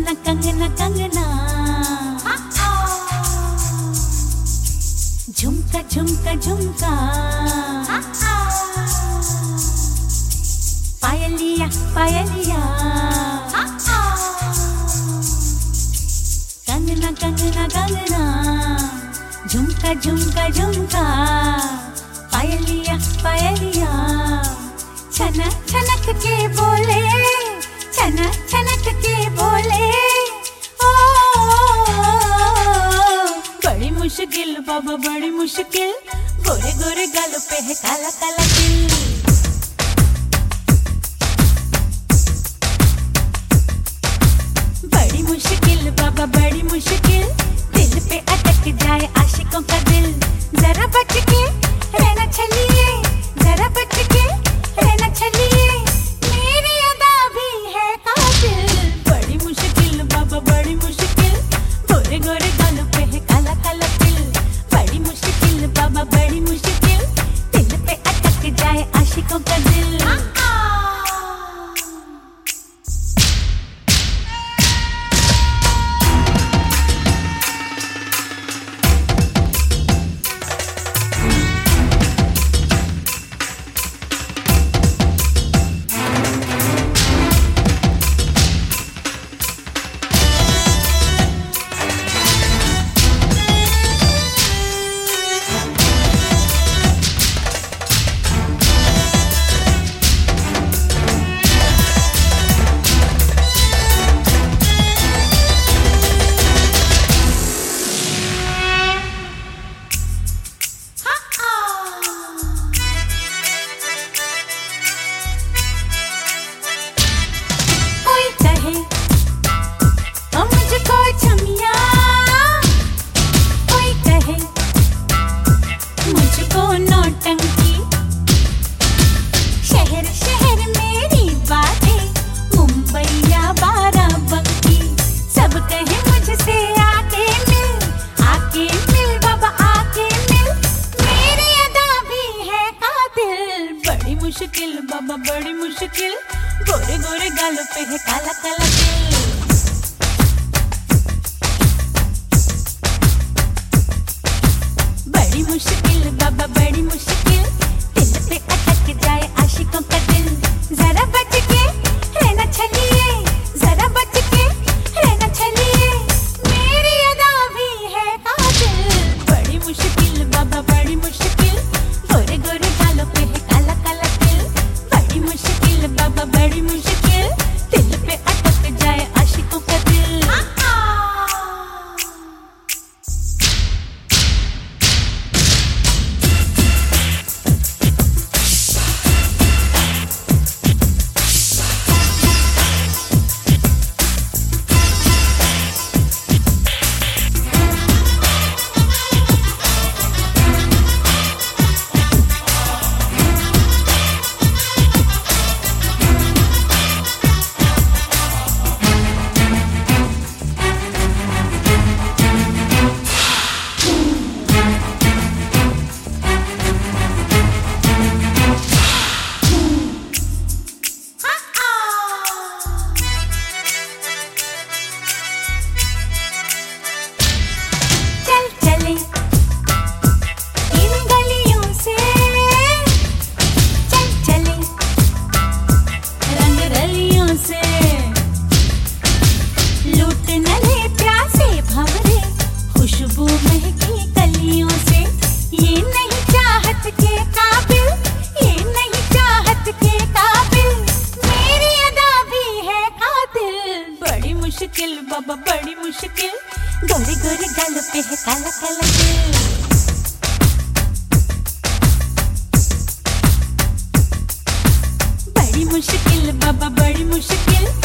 कंगना कंगना कंगना, झुमका झुमका झुमका, पायलिया पायलिया, कंगना कंगना कंगना, झुमका झुमका झुमका, पायलिया पायलिया, छनक छनक के बोले, छनक छनक के बोले, ओ बड़ी मुश्किल बाबा बड़ी मुश्किल, गोरे गोरे गालों पे है काला काला तिल। बड़ी मुश्किल बाबा बड़ी मुश्किल, दिल पे अटक जाए आशिकों का दिल। जरा बच के रहना चलिए, जरा बच के रहना चलिए, मेरी अदा भी है कातिल। बड़ी मुश्किल बाबा बड़ी मुश्किल, गोरे गोरे गालों पे है काला काला तिल। बड़ी मुश्किल बाबा बड़ी मुश्किल, दिल पे अटक जाए आशिकों का दिल। मुश्किल बाबा बड़ी मुश्किल, गोरे गोरे गालों पे है काला काला तिल। बड़ी मुश्किल बाबा बड़ी मुश्किल, दिल पे अटक जाए आशिकों का दिल। जरा बच के रहना चलिए, जरा बच के रहना चलिए, मेरी अदा भी है कातिल। बड़ी मुश्किल बाबा बड़ी मुश्किल, गोरे गोरे गालों पे है काला काला तिल। बड़ी मुश्किल बाबा बड़ी मुश्किल, दिल पे अटक जाए आशिकों का दिल। मुश्किल बाबा बड़ी मुश्किल, गोरे गोरे गालों पे है काला काला तिल। बड़ी मुश्किल बाबा बड़ी मुश्किल,